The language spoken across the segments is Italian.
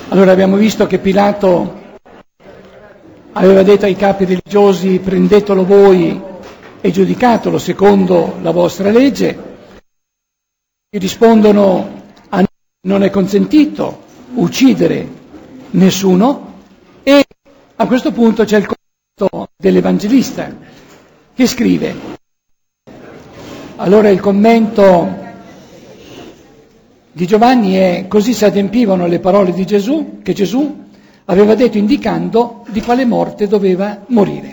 Allora abbiamo visto che Pilato aveva detto ai capi religiosi: prendetelo voi e giudicatelo secondo la vostra legge. E rispondono: a noi non è consentito uccidere nessuno. E a questo punto c'è il commento dell'Evangelista che scrive. Allora il commento di Giovanni è: così si adempivano le parole di Gesù, che Gesù aveva detto indicando di quale morte doveva morire.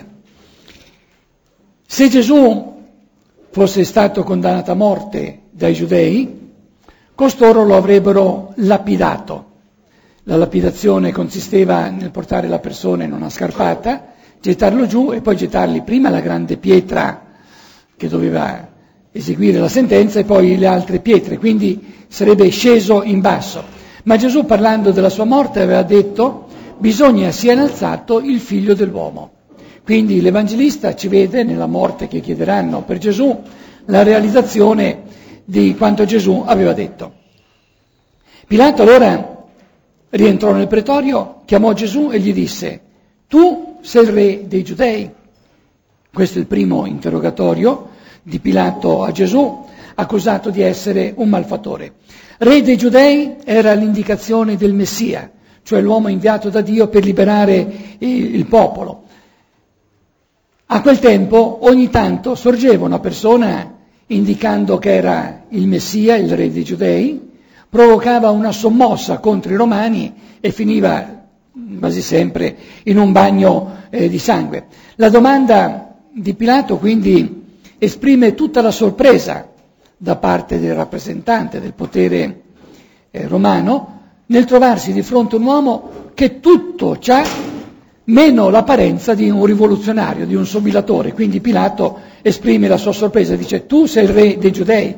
Se Gesù fosse stato condannato a morte dai giudei, costoro lo avrebbero lapidato. La lapidazione consisteva nel portare la persona in una scarpata, gettarlo giù e poi gettargli prima la grande pietra che doveva eseguire la sentenza e poi le altre pietre, quindi sarebbe sceso in basso. Ma Gesù, parlando della sua morte, aveva detto: bisogna sia innalzato il figlio dell'uomo. Quindi l'Evangelista ci vede nella morte che chiederanno per Gesù la realizzazione di quanto Gesù aveva detto. Pilato allora rientrò nel pretorio, chiamò Gesù e gli disse: tu sei il re dei Giudei? Questo è il primo interrogatorio di Pilato a Gesù, accusato di essere un malfattore. Re dei Giudei era l'indicazione del Messia, cioè l'uomo inviato da Dio per liberare il popolo. A quel tempo ogni tanto sorgeva una persona indicando che era il Messia, il re dei Giudei, provocava una sommossa contro i romani e finiva quasi sempre in un bagno di sangue. La domanda di Pilato quindi esprime tutta la sorpresa da parte del rappresentante del potere romano nel trovarsi di fronte a un uomo che tutto c'ha meno l'apparenza di un rivoluzionario, di un somigliatore. Quindi Pilato esprime la sua sorpresa, dice: tu sei il re dei Giudei.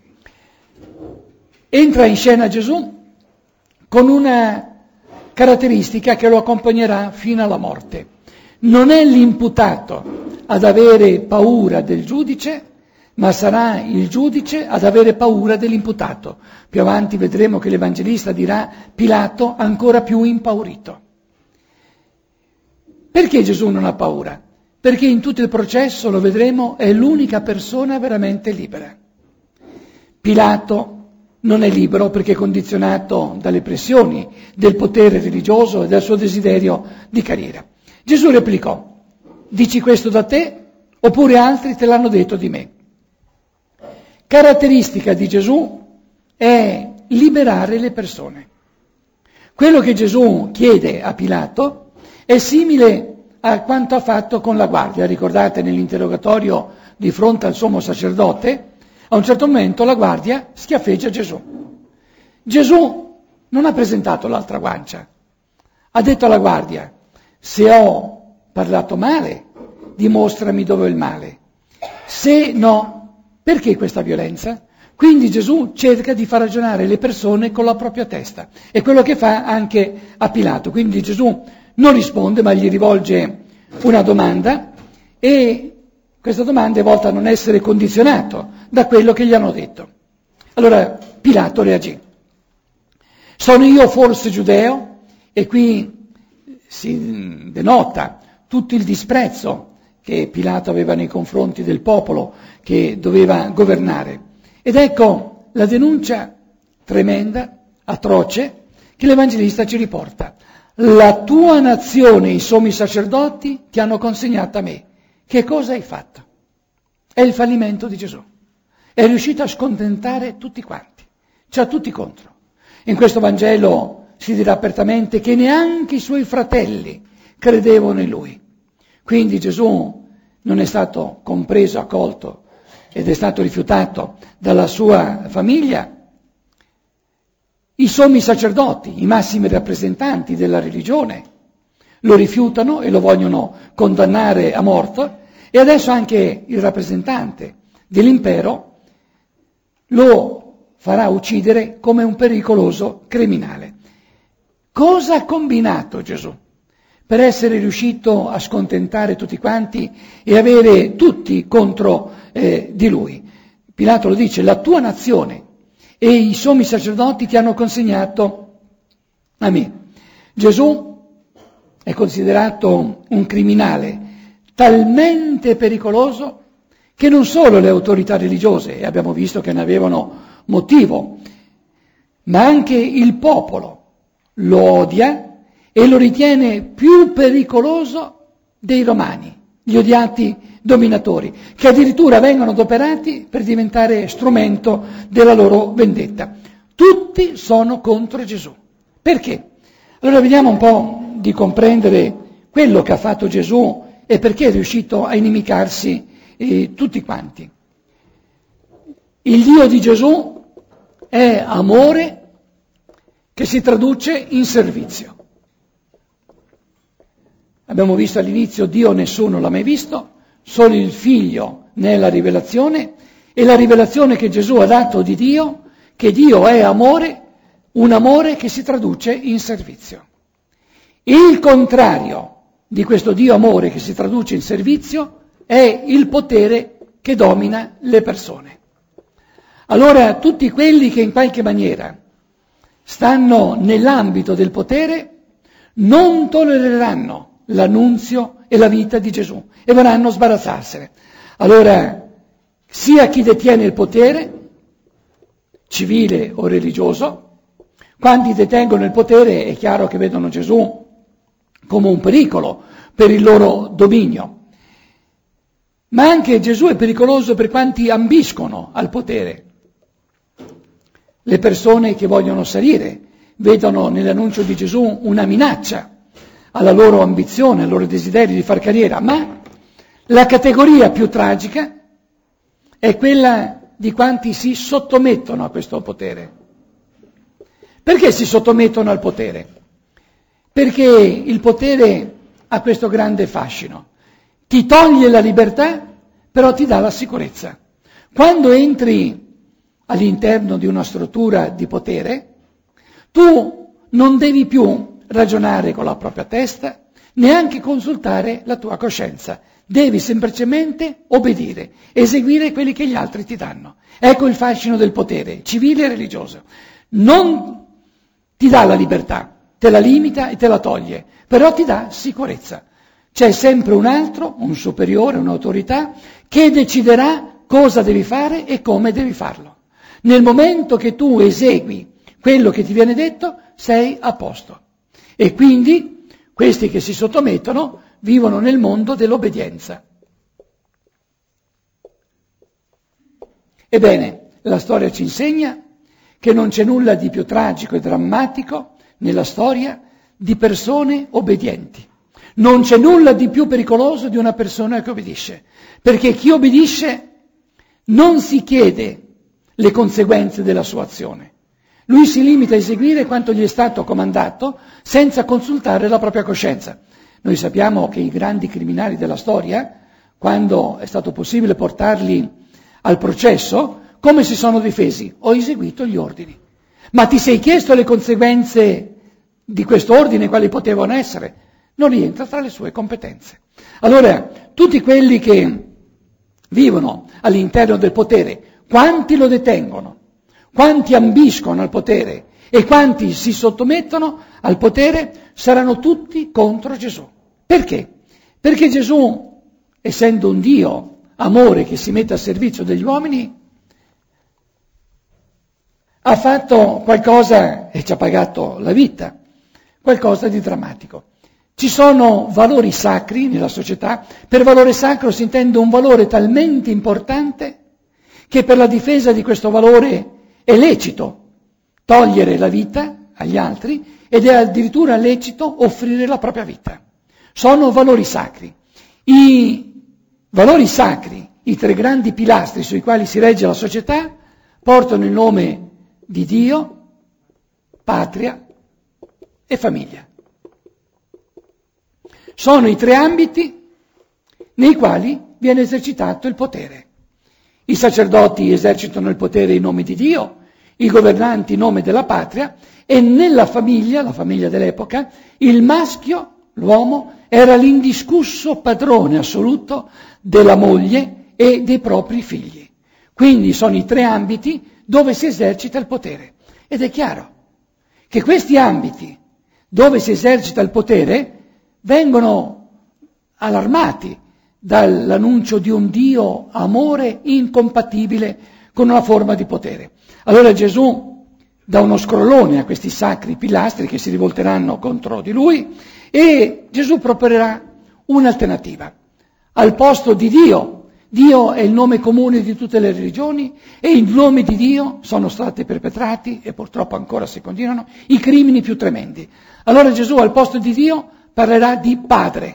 Entra in scena Gesù con una caratteristica che lo accompagnerà fino alla morte. Non è l'imputato ad avere paura del giudice, ma sarà il giudice ad avere paura dell'imputato. Più avanti vedremo che l'Evangelista dirà: Pilato ancora più impaurito. Perché Gesù non ha paura? Perché in tutto il processo, lo vedremo, è l'unica persona veramente libera. Pilato non è libero perché è condizionato dalle pressioni del potere religioso e dal suo desiderio di carriera. Gesù replicò: dici questo da te oppure altri te l'hanno detto di me? Caratteristica di Gesù è liberare le persone. Quello che Gesù chiede a Pilato è simile a quanto ha fatto con la guardia. Ricordate nell'interrogatorio di fronte al sommo sacerdote, a un certo momento la guardia schiaffeggia Gesù. Gesù non ha presentato l'altra guancia, ha detto alla guardia: se ho parlato male, dimostrami dove è il male. Se no, perché questa violenza? Quindi Gesù cerca di far ragionare le persone con la propria testa. È quello che fa anche a Pilato. Quindi Gesù non risponde, ma gli rivolge una domanda, e questa domanda è volta a non essere condizionato da quello che gli hanno detto. Allora Pilato reagì: sono io forse giudeo? E qui si denota tutto il disprezzo che Pilato aveva nei confronti del popolo che doveva governare. Ed ecco la denuncia tremenda, atroce, che l'Evangelista ci riporta. La tua nazione e i sommi sacerdoti ti hanno consegnato a me. Che cosa hai fatto? È il fallimento di Gesù. È riuscito a scontentare tutti quanti. C'ha tutti contro. In questo Vangelo si dirà apertamente che neanche i suoi fratelli credevano in lui. Quindi Gesù non è stato compreso, accolto ed è stato rifiutato dalla sua famiglia. I sommi sacerdoti, i massimi rappresentanti della religione, lo rifiutano e lo vogliono condannare a morte, e adesso anche il rappresentante dell'impero lo farà uccidere come un pericoloso criminale. Cosa ha combinato Gesù per essere riuscito a scontentare tutti quanti e avere tutti contro di lui? Pilato lo dice: la tua nazione e i sommi sacerdoti ti hanno consegnato a me. Gesù è considerato un criminale talmente pericoloso che non solo le autorità religiose, e abbiamo visto che ne avevano motivo, ma anche il popolo lo odia e lo ritiene più pericoloso dei romani, gli odiati dominatori, che addirittura vengono adoperati per diventare strumento della loro vendetta. Tutti sono contro Gesù. Perché? Allora vediamo un po' di comprendere quello che ha fatto Gesù e perché è riuscito a inimicarsi tutti quanti. Il Dio di Gesù è amore che si traduce in servizio. Abbiamo visto all'inizio Dio nessuno l'ha mai visto, solo il Figlio nella rivelazione, e la rivelazione che Gesù ha dato di Dio, che Dio è amore, un amore che si traduce in servizio. Il contrario di questo Dio amore che si traduce in servizio è il potere che domina le persone. Allora tutti quelli che in qualche maniera stanno nell'ambito del potere non tollereranno l'annunzio e la vita di Gesù e vorranno sbarazzarsene. Allora, sia chi detiene il potere, civile o religioso, quanti detengono il potere è chiaro che vedono Gesù come un pericolo per il loro dominio. Ma anche Gesù è pericoloso per quanti ambiscono al potere. Le persone che vogliono salire vedono nell'annuncio di Gesù una minaccia alla loro ambizione, al loro desiderio di far carriera, ma la categoria più tragica è quella di quanti si sottomettono a questo potere. Perché si sottomettono al potere? Perché il potere ha questo grande fascino. Ti toglie la libertà, però ti dà la sicurezza. Quando entri all'interno di una struttura di potere, tu non devi più ragionare con la propria testa, neanche consultare la tua coscienza. Devi semplicemente obbedire, eseguire quelli che gli altri ti danno. Ecco il fascino del potere, civile e religioso. Non ti dà la libertà, te la limita e te la toglie, però ti dà sicurezza. C'è sempre un altro, un superiore, un'autorità, che deciderà cosa devi fare e come devi farlo. Nel momento che tu esegui quello che ti viene detto, sei a posto. E quindi questi che si sottomettono vivono nel mondo dell'obbedienza. Ebbene, la storia ci insegna che non c'è nulla di più tragico e drammatico nella storia di persone obbedienti. Non c'è nulla di più pericoloso di una persona che obbedisce, perché chi obbedisce non si chiede le conseguenze della sua azione. Lui si limita a eseguire quanto gli è stato comandato senza consultare la propria coscienza. Noi sappiamo che i grandi criminali della storia, quando è stato possibile portarli al processo, come si sono difesi? Ho eseguito gli ordini. Ma ti sei chiesto le conseguenze di questo ordine, quali potevano essere? Non rientra tra le sue competenze. Allora, tutti quelli che vivono all'interno del potere, quanti lo detengono, quanti ambiscono al potere e quanti si sottomettono al potere, saranno tutti contro Gesù. Perché? Perché Gesù, essendo un Dio amore che si mette a servizio degli uomini, ha fatto qualcosa e ci ha pagato la vita, qualcosa di drammatico. Ci sono valori sacri nella società. Per valore sacro si intende un valore talmente importante che per la difesa di questo valore è lecito togliere la vita agli altri ed è addirittura lecito offrire la propria vita. Sono valori sacri. I valori sacri, i tre grandi pilastri sui quali si regge la società, portano il nome di Dio, patria e famiglia. Sono i tre ambiti nei quali viene esercitato il potere. I sacerdoti esercitano il potere in nome di Dio, i governanti in nome della patria, e nella famiglia, la famiglia dell'epoca, il maschio, l'uomo, era l'indiscusso padrone assoluto della moglie e dei propri figli. Quindi sono i tre ambiti dove si esercita il potere. Ed è chiaro che questi ambiti dove si esercita il potere, vengono allarmati dall'annuncio di un Dio amore incompatibile con una forma di potere. Allora Gesù dà uno scrollone a questi sacri pilastri che si rivolteranno contro di lui e Gesù proporrà un'alternativa. Al posto di Dio è il nome comune di tutte le religioni e in nome di Dio sono stati perpetrati, e purtroppo ancora si continuano, i crimini più tremendi. Allora Gesù al posto di Dio parlerà di Padre.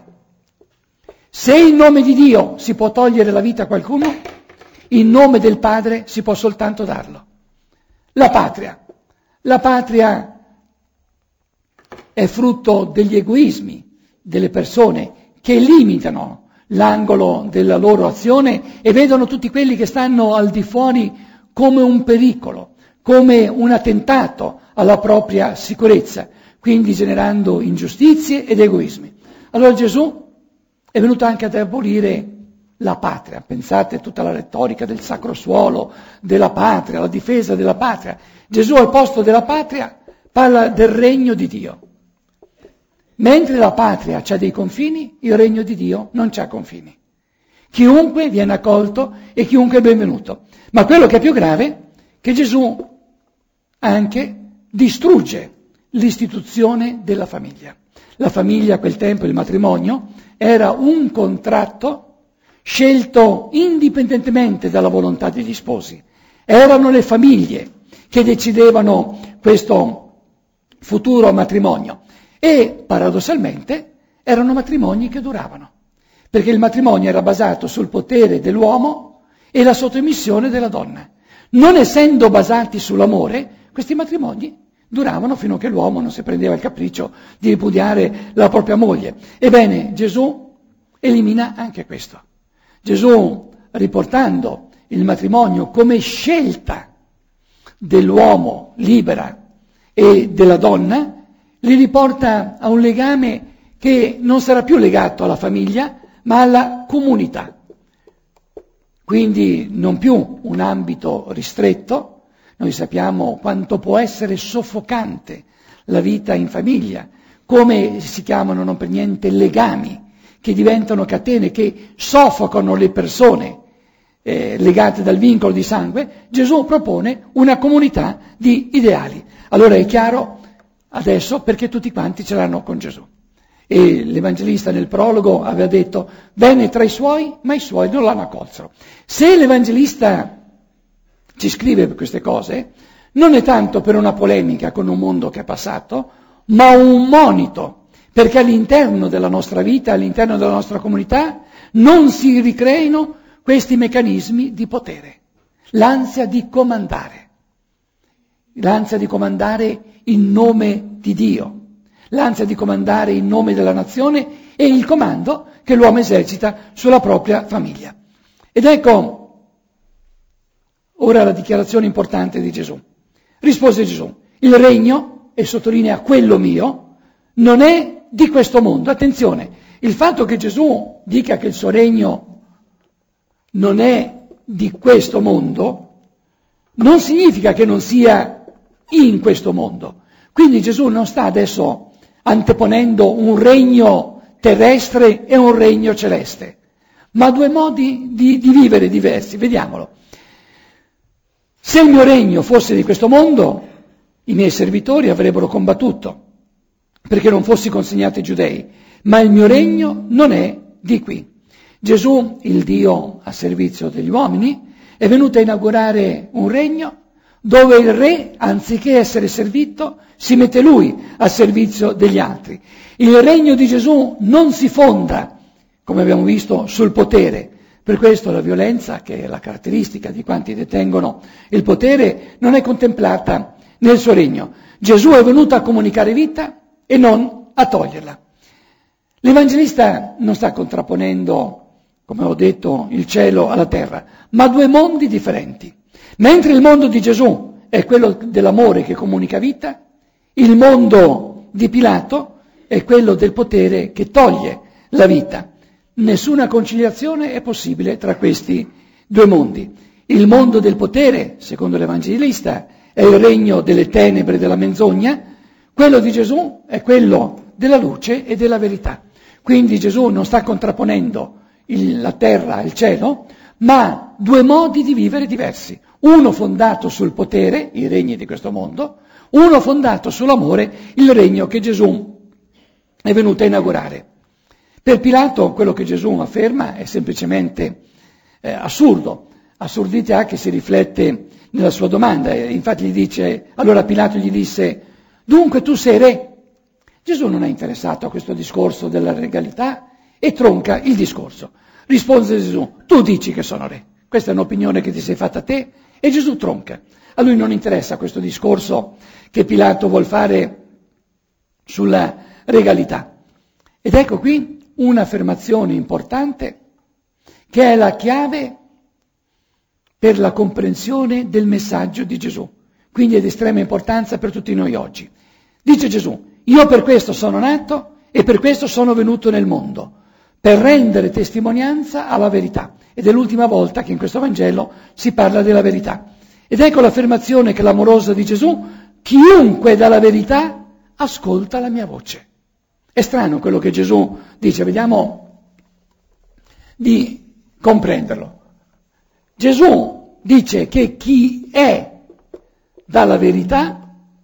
Se in nome di Dio si può togliere la vita a qualcuno, in nome del Padre si può soltanto darlo. La patria è frutto degli egoismi delle persone che limitano l'angolo della loro azione e vedono tutti quelli che stanno al di fuori come un pericolo, come un attentato alla propria sicurezza, quindi generando ingiustizie ed egoismi. Allora Gesù è venuto anche ad abolire la patria. Pensate a tutta la retorica del sacro suolo, della patria, la difesa della patria. Gesù al posto della patria parla del regno di Dio. Mentre la patria ha dei confini, il regno di Dio non c'ha confini. Chiunque viene accolto e chiunque è benvenuto. Ma quello che è più grave è che Gesù anche distrugge l'istituzione della famiglia. La famiglia a quel tempo, il matrimonio, era un contratto scelto indipendentemente dalla volontà degli sposi. Erano le famiglie che decidevano questo futuro matrimonio. E paradossalmente erano matrimoni che duravano, perché il matrimonio era basato sul potere dell'uomo e la sottomissione della donna. Non essendo basati sull'amore, questi matrimoni duravano fino a che l'uomo non si prendeva il capriccio di ripudiare la propria moglie. Ebbene, Gesù elimina anche questo. Gesù, riportando il matrimonio come scelta dell'uomo libera e della donna, li riporta a un legame che non sarà più legato alla famiglia, ma alla comunità. Quindi non più un ambito ristretto. Noi sappiamo quanto può essere soffocante la vita in famiglia, come si chiamano non per niente legami, che diventano catene, che soffocano le persone legate dal vincolo di sangue. Gesù propone una comunità di ideali. Allora è chiaro adesso perché tutti quanti ce l'hanno con Gesù. E l'Evangelista nel prologo aveva detto: venne tra i suoi, ma i suoi non l'hanno accolto. Se l'Evangelista ci scrive queste cose, non è tanto per una polemica con un mondo che è passato, ma un monito, perché all'interno della nostra vita, all'interno della nostra comunità, non si ricreino questi meccanismi di potere. L'ansia di comandare in nome di Dio, l'ansia di comandare in nome della nazione e il comando che l'uomo esercita sulla propria famiglia. Ed ecco ora la dichiarazione importante di Gesù. Rispose Gesù: il regno, e sottolinea quello mio, non è di questo mondo. Attenzione, il fatto che Gesù dica che il suo regno non è di questo mondo non significa che non sia in questo mondo. Quindi Gesù non sta adesso anteponendo un regno terrestre e un regno celeste, ma due modi di vivere diversi. Vediamolo. Se il mio regno fosse di questo mondo, i miei servitori avrebbero combattuto perché non fossi consegnato ai giudei, ma il mio regno non è di qui. Gesù, il Dio a servizio degli uomini, è venuto a inaugurare un regno dove il re, anziché essere servito, si mette lui a servizio degli altri. Il regno di Gesù non si fonda, come abbiamo visto, sul potere. Per questo la violenza, che è la caratteristica di quanti detengono il potere, non è contemplata nel suo regno. Gesù è venuto a comunicare vita e non a toglierla. L'Evangelista non sta contrapponendo, come ho detto, il cielo alla terra, ma due mondi differenti. Mentre il mondo di Gesù è quello dell'amore che comunica vita, il mondo di Pilato è quello del potere che toglie la vita. Nessuna conciliazione è possibile tra questi due mondi. Il mondo del potere, secondo l'Evangelista, è il regno delle tenebre e della menzogna, Quello di Gesù è quello della luce e della verità. Quindi Gesù non sta contrapponendo la terra e il cielo, ma due modi di vivere diversi. Uno fondato sul potere, i regni di questo mondo, uno fondato sull'amore, il regno che Gesù è venuto a inaugurare. Per Pilato quello che Gesù afferma è semplicemente assurdo, assurdità che si riflette nella sua domanda. Infatti gli dice, allora Pilato gli disse, dunque tu sei re? Gesù non è interessato a questo discorso della regalità e tronca il discorso. Risponde Gesù, tu dici che sono re. Questa è un'opinione che ti sei fatta te e Gesù tronca. A lui non interessa questo discorso che Pilato vuol fare sulla regalità. Ed ecco qui un'affermazione importante che è la chiave per la comprensione del messaggio di Gesù. Quindi è di estrema importanza per tutti noi oggi. Dice Gesù, io per questo sono nato e per questo sono venuto nel mondo, per rendere testimonianza alla verità. Ed è l'ultima volta che in questo Vangelo si parla della verità. Ed ecco l'affermazione clamorosa di Gesù, chiunque dà la verità ascolta la mia voce. È strano quello che Gesù dice, vediamo di comprenderlo. Gesù dice che chi è dalla verità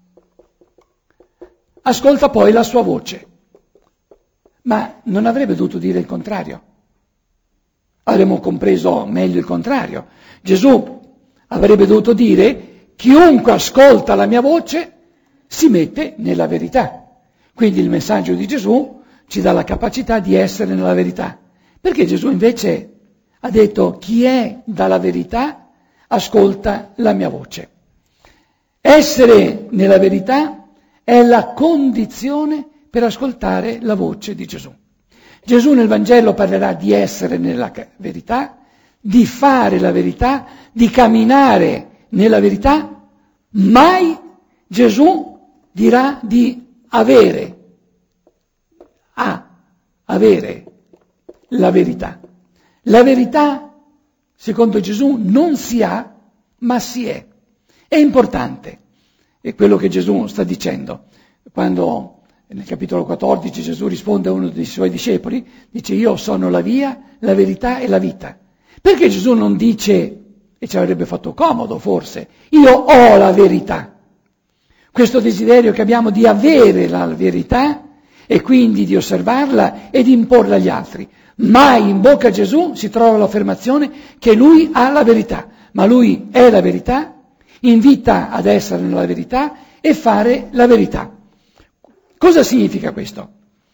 ascolta poi la sua voce, ma non avrebbe dovuto dire il contrario. Avremmo compreso meglio il contrario. Gesù avrebbe dovuto dire chiunque ascolta la mia voce si mette nella verità. Quindi il messaggio di Gesù ci dà la capacità di essere nella verità. Perché Gesù invece ha detto chi è dalla verità ascolta la mia voce. Essere nella verità è la condizione per ascoltare la voce di Gesù. Gesù nel Vangelo parlerà di essere nella verità, di fare la verità, di camminare nella verità, mai Gesù dirà di avere la verità. La verità, secondo Gesù, non si ha, ma si è. È importante, è quello che Gesù sta dicendo. Quando nel capitolo 14 Gesù risponde a uno dei suoi discepoli, dice io sono la via, la verità e la vita. Perché Gesù non dice, e ci avrebbe fatto comodo forse, io ho la verità? Questo desiderio che abbiamo di avere la verità e quindi di osservarla e di imporla agli altri. Mai in bocca a Gesù si trova l'affermazione che lui ha la verità, ma lui è la verità, invita ad essere nella verità e fare la verità. Cosa significa questo?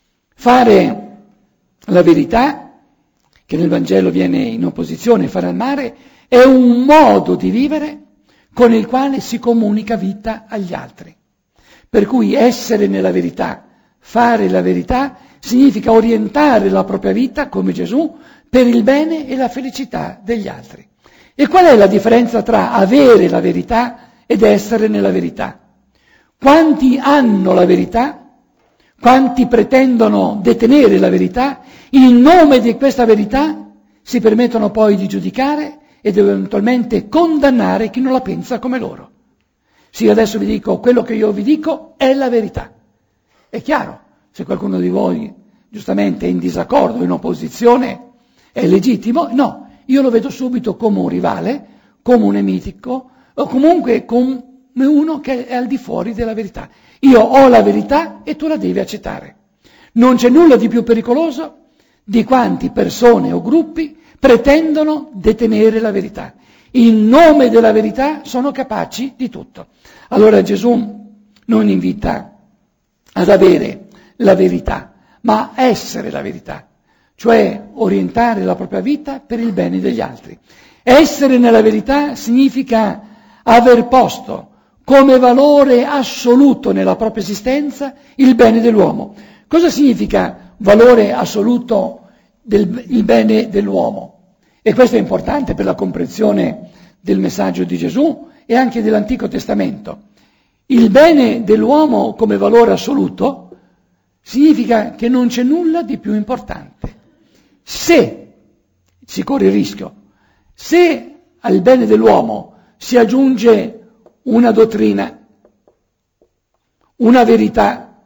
Fare la verità, che nel Vangelo viene in opposizione, fare al mare, è un modo di vivere con il quale si comunica vita agli altri. Per cui essere nella verità, fare la verità, significa orientare la propria vita, come Gesù, per il bene e la felicità degli altri. E qual è la differenza tra avere la verità ed essere nella verità? Quanti hanno la verità? Quanti pretendono detenere la verità, in nome di questa verità si permettono poi di giudicare ed eventualmente condannare chi non la pensa come loro. Sì, adesso vi dico, quello che io vi dico è la verità. È chiaro, se qualcuno di voi giustamente è in disaccordo, in opposizione, è legittimo? No, io lo vedo subito come un rivale, come un nemico, o comunque come uno che è al di fuori della verità. Io ho la verità e tu la devi accettare. Non c'è nulla di più pericoloso di quanti persone o gruppi pretendono detenere la verità. In nome della verità sono capaci di tutto. Allora Gesù non invita ad avere la verità, ma a essere la verità, cioè orientare la propria vita per il bene degli altri. Essere nella verità significa aver posto come valore assoluto nella propria esistenza il bene dell'uomo. Cosa significa valore assoluto il bene dell'uomo? E questo è importante per la comprensione del messaggio di Gesù e anche dell'Antico Testamento. Il bene dell'uomo come valore assoluto significa che non c'è nulla di più importante. Se si corre il rischio, se al bene dell'uomo si aggiunge una dottrina, una verità,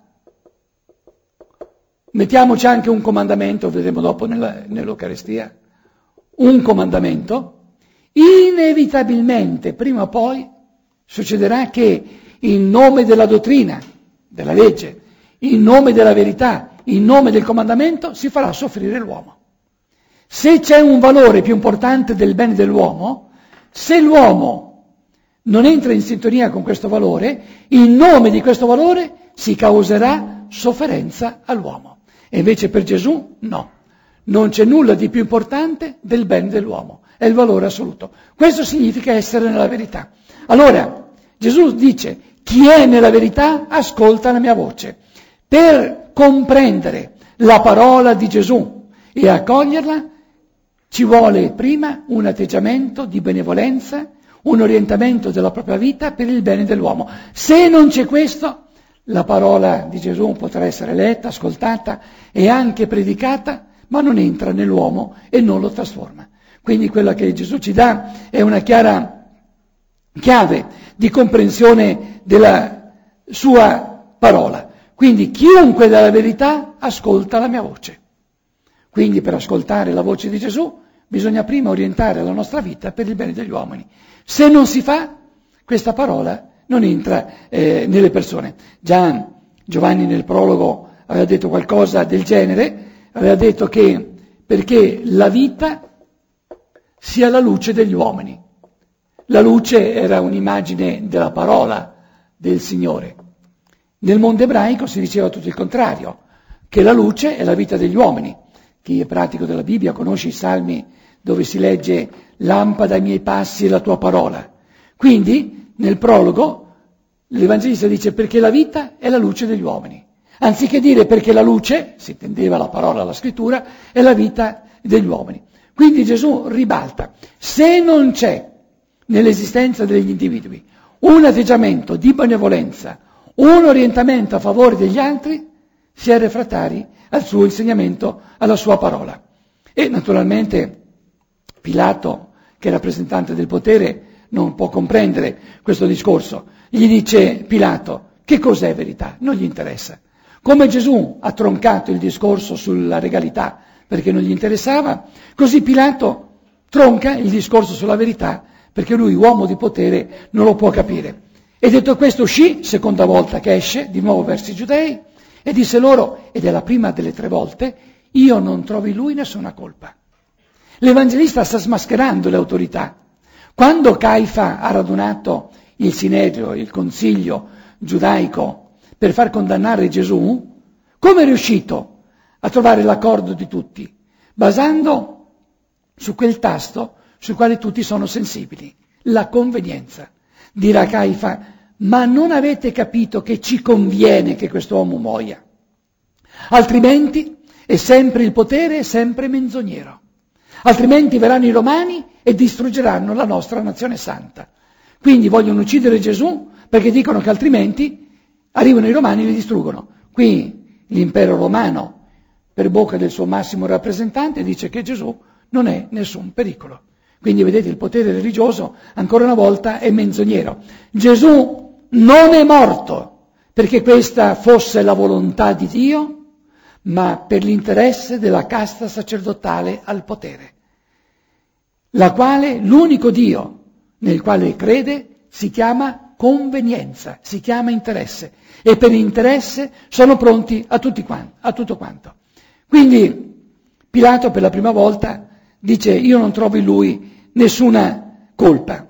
mettiamoci anche un comandamento, vedremo dopo nell'Eucaristia, un comandamento, inevitabilmente prima o poi succederà che in nome della dottrina, della legge, in nome della verità, in nome del comandamento si farà soffrire l'uomo. Se c'è un valore più importante del bene dell'uomo, se l'uomo non entra in sintonia con questo valore, in nome di questo valore si causerà sofferenza all'uomo. E invece per Gesù no, non c'è nulla di più importante del bene dell'uomo, è il valore assoluto. Questo significa essere nella verità. Allora, Gesù dice, chi è nella verità ascolta la mia voce. Per comprendere la parola di Gesù e accoglierla ci vuole prima un atteggiamento di benevolenza, un orientamento della propria vita per il bene dell'uomo. Se non c'è questo, la parola di Gesù potrà essere letta, ascoltata e anche predicata, ma non entra nell'uomo e non lo trasforma. Quindi quella che Gesù ci dà è una chiara chiave di comprensione della sua parola. Quindi chiunque dà la verità ascolta la mia voce. Quindi per ascoltare la voce di Gesù bisogna prima orientare la nostra vita per il bene degli uomini. Se non si fa, questa parola non entra nelle persone. Già Giovanni nel prologo aveva detto qualcosa del genere, aveva detto che perché la vita sia la luce degli uomini. La luce era un'immagine della parola del Signore. Nel mondo ebraico si diceva tutto il contrario, che la luce è la vita degli uomini. Chi è pratico della Bibbia conosce i salmi dove si legge «Lampada ai miei passi e la tua parola». Quindi, nel prologo, l'Evangelista dice perché la vita è la luce degli uomini. Anziché dire perché la luce, si intendeva la parola, la scrittura, è la vita degli uomini. Quindi Gesù ribalta. Se non c'è nell'esistenza degli individui un atteggiamento di benevolenza, un orientamento a favore degli altri, si è refrattari al suo insegnamento, alla sua parola. E naturalmente Pilato, che è rappresentante del potere, non può comprendere questo discorso. Gli dice Pilato, che cos'è verità? Non gli interessa. Come Gesù ha troncato il discorso sulla regalità perché non gli interessava, così Pilato tronca il discorso sulla verità perché lui, uomo di potere, non lo può capire. E detto questo uscì, seconda volta che esce, di nuovo verso i giudei, e disse loro, ed è la prima delle 3 volte, io non trovo in lui nessuna colpa. L'Evangelista sta smascherando le autorità. Quando Caifa ha radunato il Sinedrio, il consiglio giudaico, per far condannare Gesù, come è riuscito a trovare l'accordo di tutti? Basando su quel tasto sul quale tutti sono sensibili, la convenienza. Dirà Caifa, ma non avete capito che ci conviene che quest'uomo muoia? Altrimenti è sempre il potere, è sempre menzognero. Altrimenti verranno i Romani e distruggeranno la nostra nazione santa. Quindi vogliono uccidere Gesù perché dicono che altrimenti arrivano i Romani e li distruggono. Qui l'impero romano, per bocca del suo massimo rappresentante, dice che Gesù non è nessun pericolo. Quindi vedete, il potere religioso, ancora una volta, è menzognero. Gesù non è morto perché questa fosse la volontà di Dio, ma per l'interesse della casta sacerdotale al potere, la quale, l'unico Dio nel quale crede, si chiama convenienza, si chiama interesse, e per interesse sono pronti a tutto quanto. Quindi Pilato per la prima volta dice, io non trovo in lui nessuna colpa.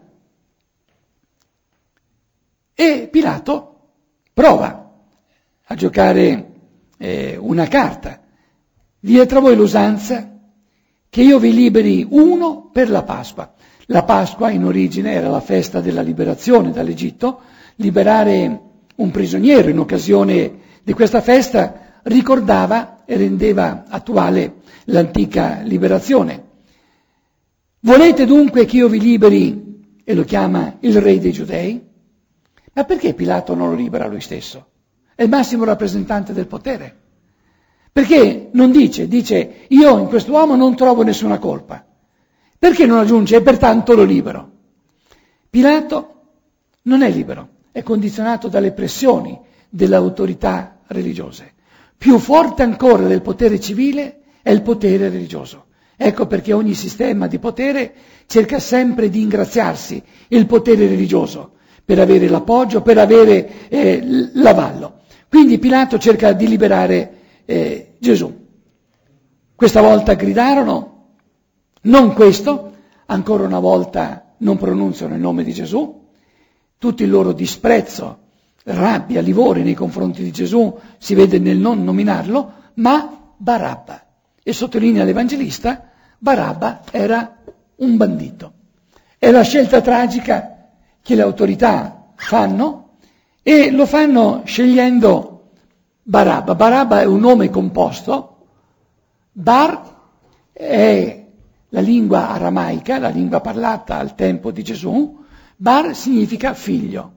E Pilato prova a giocare una carta. Viene tra voi l'usanza che io vi liberi uno per la Pasqua. La Pasqua in origine era la festa della liberazione dall'Egitto. Liberare un prigioniero in occasione di questa festa ricordava e rendeva attuale l'antica liberazione. Volete dunque che io vi liberi, e lo chiama il re dei giudei? Ma perché Pilato non lo libera lui stesso? È il massimo rappresentante del potere. Perché non dice, io in quest'uomo non trovo nessuna colpa. Perché non aggiunge, e pertanto lo libero? Pilato non è libero, è condizionato dalle pressioni delle autorità religiose. Più forte ancora del potere civile è il potere religioso. Ecco perché ogni sistema di potere cerca sempre di ingraziarsi il potere religioso per avere l'appoggio, per avere l'avallo. Quindi Pilato cerca di liberare Gesù. Questa volta gridarono, non questo, ancora una volta non pronunciano il nome di Gesù, tutto il loro disprezzo, rabbia, livore nei confronti di Gesù si vede nel non nominarlo, ma Barabba. E sottolinea l'Evangelista, Barabba era un bandito. È la scelta tragica che le autorità fanno e lo fanno scegliendo Barabba. Barabba è un nome composto, Bar è la lingua aramaica, la lingua parlata al tempo di Gesù, Bar significa figlio.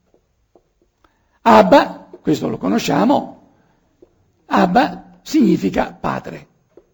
Abba, questo lo conosciamo, Abba significa padre.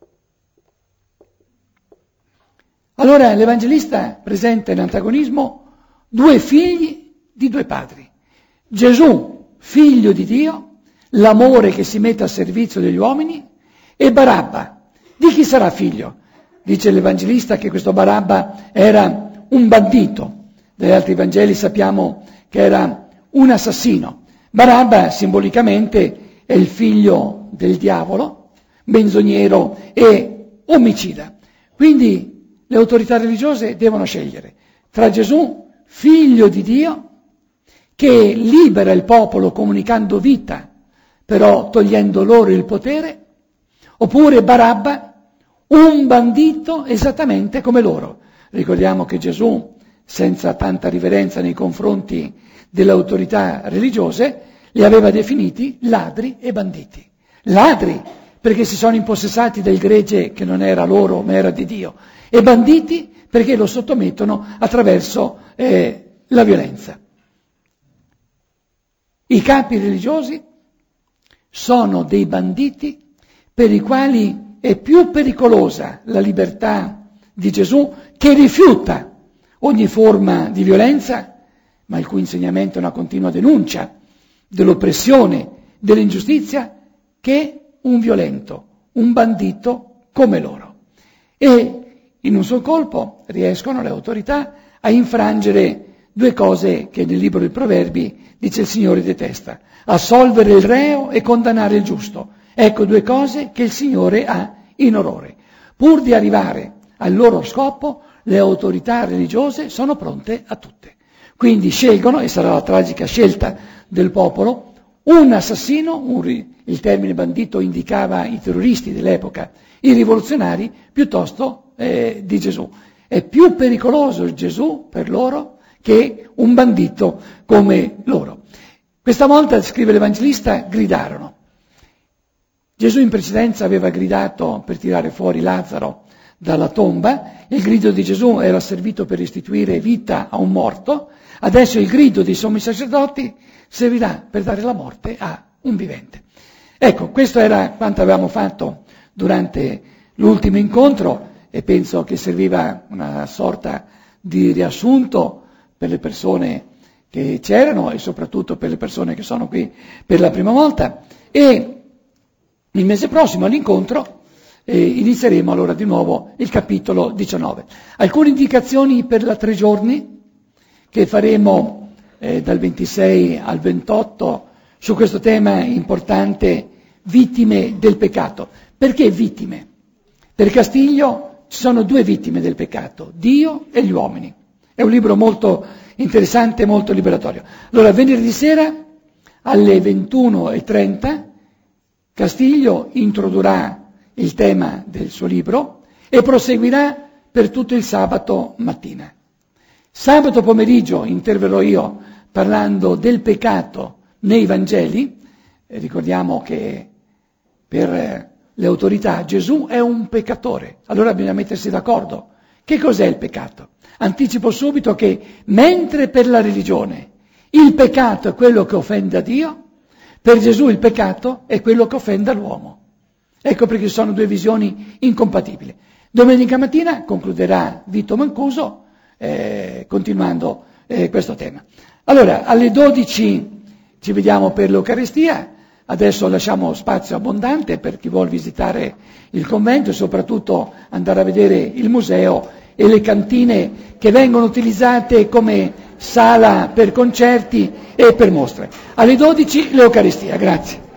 Allora l'Evangelista presenta in antagonismo due figli di due padri. Gesù, figlio di Dio, l'amore che si mette a servizio degli uomini, e Barabba. Di chi sarà figlio? Dice l'Evangelista che questo Barabba era un bandito. Dagli altri Vangeli sappiamo che era un assassino. Barabba simbolicamente è il figlio del diavolo, menzognero e omicida. Quindi le autorità religiose devono scegliere tra Gesù, figlio di Dio, che libera il popolo comunicando vita, però togliendo loro il potere, oppure Barabba, un bandito esattamente come loro. Ricordiamo che Gesù, senza tanta riverenza nei confronti delle autorità religiose, li aveva definiti ladri e banditi. Ladri perché si sono impossessati del gregge che non era loro ma era di Dio, e banditi perché lo sottomettono attraverso la violenza. I capi religiosi sono dei banditi per i quali è più pericolosa la libertà di Gesù, che rifiuta ogni forma di violenza, ma il cui insegnamento è una continua denuncia dell'oppressione, dell'ingiustizia, che un violento, un bandito come loro. E in un sol colpo riescono le autorità a infrangere due cose che nel libro dei Proverbi dice il Signore detesta: assolvere il reo e condannare il giusto. Ecco due cose che il Signore ha in orrore. Pur di arrivare al loro scopo, le autorità religiose sono pronte a tutte. Quindi scelgono, e sarà la tragica scelta del popolo, un assassino, il termine bandito indicava i terroristi dell'epoca, i rivoluzionari, piuttosto di Gesù. È più pericoloso Gesù per loro che un bandito come loro. Questa volta, scrive l'Evangelista, gridarono. Gesù in precedenza aveva gridato per tirare fuori Lazzaro dalla tomba, il grido di Gesù era servito per restituire vita a un morto, adesso il grido dei sommi sacerdoti servirà per dare la morte a un vivente. Ecco, questo era quanto avevamo fatto durante l'ultimo incontro e penso che serviva una sorta di riassunto per le persone che c'erano e soprattutto per le persone che sono qui per la prima volta. E il mese prossimo all'incontro inizieremo allora di nuovo il capitolo 19. Alcune indicazioni per la 3 giorni che faremo dal 26 al 28 su questo tema importante, vittime del peccato. Perché vittime? Per Castiglio ci sono 2 vittime del peccato, Dio e gli uomini. È un libro molto interessante, molto liberatorio. Allora, venerdì sera alle 21:30 Castiglio introdurrà il tema del suo libro e proseguirà per tutto il sabato mattina. Sabato pomeriggio interverrò io parlando del peccato nei Vangeli. Ricordiamo che per le autorità Gesù è un peccatore, allora bisogna mettersi d'accordo. Che cos'è il peccato? Anticipo subito che mentre per la religione il peccato è quello che offende a Dio, per Gesù il peccato è quello che offende l'uomo. Ecco perché sono 2 visioni incompatibili. Domenica mattina concluderà Vito Mancuso continuando questo tema. Allora, alle 12 ci vediamo per l'Eucaristia. Adesso lasciamo spazio abbondante per chi vuol visitare il convento e soprattutto andare a vedere il museo e le cantine che vengono utilizzate come sala per concerti e per mostre. Alle 12 l'Eucaristia. Grazie.